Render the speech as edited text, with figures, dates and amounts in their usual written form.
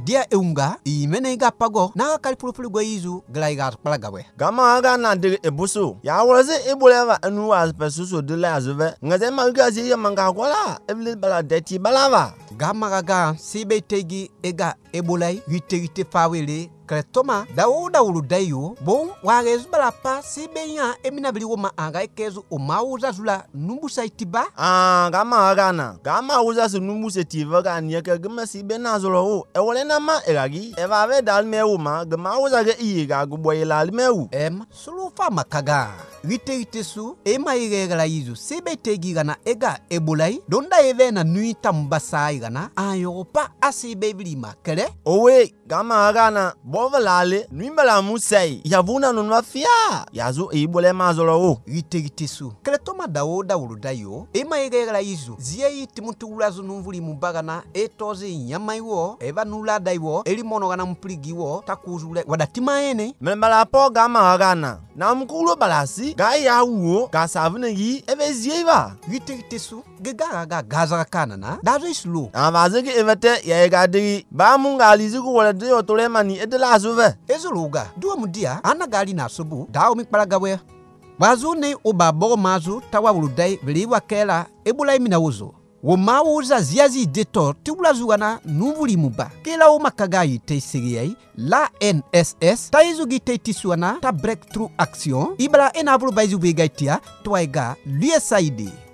dia eunga imene ga pago na kalpulupulu go izu glaiga plagawe gama aga na de ebuso ya wose eboleva anu was pesuso de la azove ngaze magazi ya manga kwala evle bala deti balava gama ga sibe tegi ega ebolai witerite fawele Kretoma dauda uludayo bon warezu balapa sibenya emina biliwo ma anga ekezu umauza zula numbusa itiba gama agana gama uza su numbusa itiba gani yake gama sibe na zolo ewole na ma eragi eva ve dalmewu ma gama uza ge iga guboyela almewu sulufa makaga witerite su ema iregala izu sibe tegigana ega ebolai donda evena nuita mbasa igana ayopa asibe bilima kele owe gama agana bovalale nuimbala musai yavuna nunwa fia yazo ibole mazolo witerite Kretoma dauda uludayo ema iregala izu ziye timuntu ulazu numvuli mubagana etozi nyamaiwo eva nula daiwo elimono gana mpligiwo takuzule wadatima ene membala po gama agana na mkulo balasi gai yawo gasavune yi evezieva witerite gegaga gazara kanana dazo islu avazege evete ya gadiri ba munga liziku wala de otolemani edela azuve ezuluga duwa mudia anagali na sobu dawo mikpalagawe bazune ubabo mazu tawabuludai biliwa kela ebulai minauzo womauza ziazi deto tibulazugana nuvuli muba kila umakagayi teisiriyai la NSS taizugi teitisuana ta breakthrough action ibala enavulu baizu begaitia twaiga l'USAID